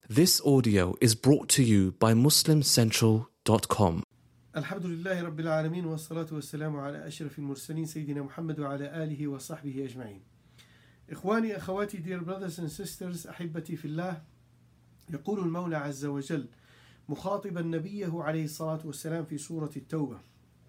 This audio is brought to you by MuslimCentral.com. الحمد لله رب العالمين والصلاة والسلام على أشرف المرسلين سيدنا محمد وعلى آله وصحبه أجمعين. إخواني أخواتي, dear brothers and sisters, أحبتي في الله, يقول المولى عز وجل مخاطبا نبيه عليه الصلاة والسلام في سورة التوبة: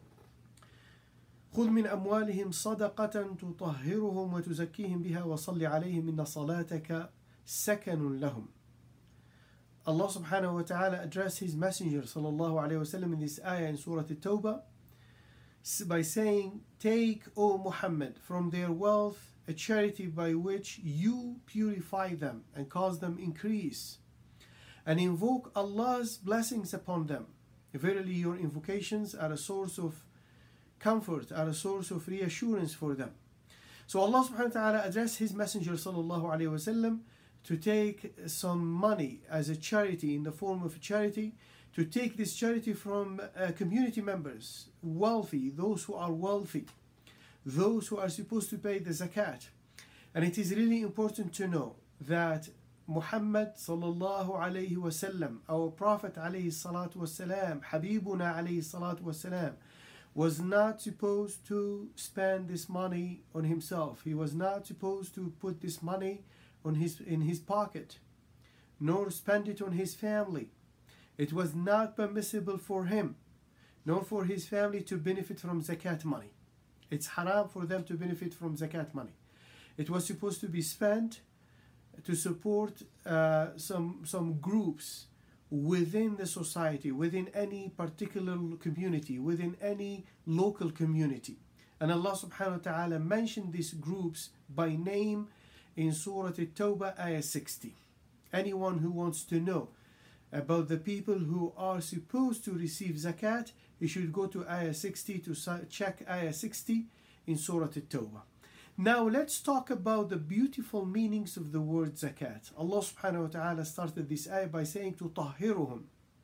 خذ من أموالهم صدقة تطهرهم وتزكيهم بها وصل عليهم إن صلاتك سكن لهم. Allah subhanahu wa ta'ala addressed his messenger sallallahu alayhi wa sallam in this ayah in Surah At-Tawbah by saying, take, O Muhammad, from their wealth a charity by which you purify them and cause them increase, and invoke Allah's blessings upon them. Verily your invocations are a source of comfort, are a source of reassurance for them. So Allah subhanahu wa ta'ala addressed his messenger sallallahu alayhi wa sallam to take some money as a charity, in the form of a charity, to take this charity from community members, wealthy, those who are wealthy, those who are supposed to pay the zakat. And it is really important to know that Muhammad sallallahu alayhi wasallam, our Prophet alayhi salatu wasalam, Habibuna alayhi salatu wasalam, was not supposed to spend this money on himself. He was not supposed to put this money in his pocket, nor spend it on his family. It was not permissible for him nor for his family to benefit from zakat money. It's haram for them to benefit from zakat money. It was supposed to be spent to support some groups within the society, within any particular community, within any local community. And Allah subhanahu wa ta'ala mentioned these groups by name in Surah At-Tawbah, ayah 60. Anyone who wants to know about the people who are supposed to receive zakat, you should go to ayah 60 to check ayah 60 in Surah At-Tawbah. Now let's talk about the beautiful meanings of the word zakat. Allah subhanahu wa ta'ala started this ayah by saying تطهرهم.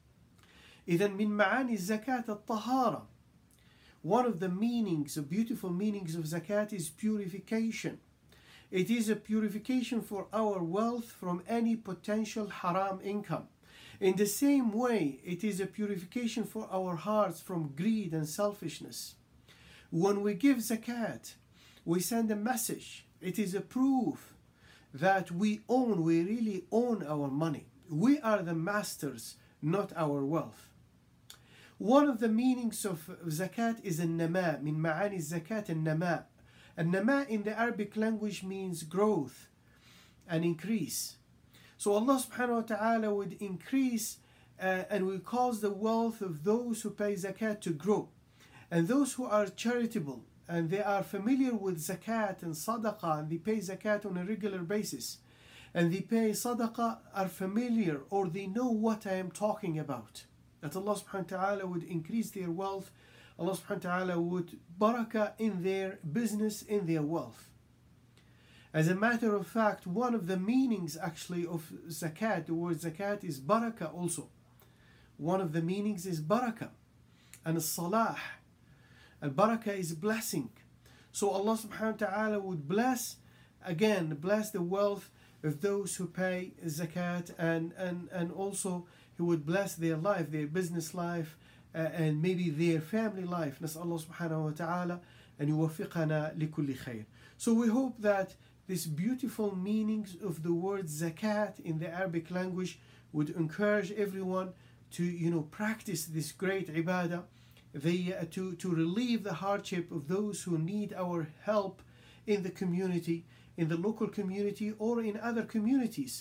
إذن من معاني الزكاة الطهارة. One of the meanings, the beautiful meanings of zakat is purification. It is a purification for our wealth from any potential haram income. In the same way, it is a purification for our hearts from greed and selfishness. When we give zakat, we send a message. It is a proof that we really own our money. We are the masters, not our wealth. One of the meanings of zakat is النماء. من معاني الزكاة النماء. النماء in the Arabic language means growth and increase. So Allah subhanahu wa ta'ala would increase and will cause the wealth of those who pay zakat to grow. And those who are charitable and they are familiar with zakat and sadaqah, and they pay zakat on a regular basis, and they pay sadaqah, are familiar, or they know what I am talking about, that Allah subhanahu wa ta'ala would increase their wealth. Allah subhanahu wa ta'ala would barakah in their business, in their wealth. As a matter of fact, one of the meanings actually of zakat, the word zakat, is barakah also. One of the meanings is barakah and salah. And barakah is blessing. So Allah subhanahu wa ta'ala would bless the wealth of those who pay zakat, and also He would bless their life, their business life, and maybe their family life. نسأل الله سبحانه وتعالى أن يوفقنا لكل خير. So we hope that these beautiful meanings of the word zakat in the Arabic language would encourage everyone to practice this great ibadah, to relieve the hardship of those who need our help in the community, in the local community, or in other communities.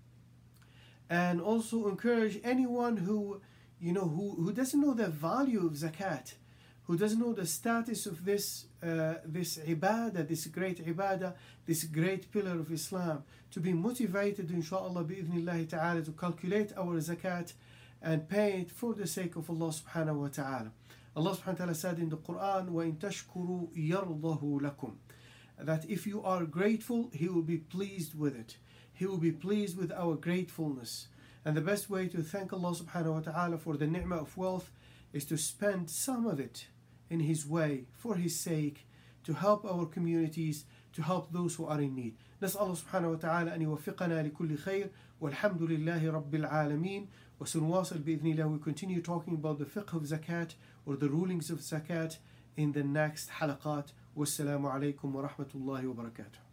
And also encourage anyone who doesn't know the value of zakat, who doesn't know the status of this ibadah, this great ibadah, this great pillar of Islam, to be motivated, inshaAllah, bi'idhnillahi ta'ala, to calculate our zakat and pay it for the sake of Allah subhanahu wa ta'ala. Allah subhanahu wa ta'ala said in the Quran, وَإِن تَشْكُرُوا يَرْضَهُ لَكُمْ, that if you are grateful, He will be pleased with it. He will be pleased with our gratefulness. And the best way to thank Allah subhanahu wa ta'ala for the ni'mah of wealth is to spend some of it in His way, for His sake, to help our communities, to help those who are in need. نسأل الله سبحانه وتعالى أن يوفقنا لكل خير والحمد لله رب العالمين. وسنواصل بإذن الله. We continue talking about the fiqh of zakat or the rulings of zakat in the next halaqat. Wassalamu alaikum wa rahmatullahi wa barakatuh.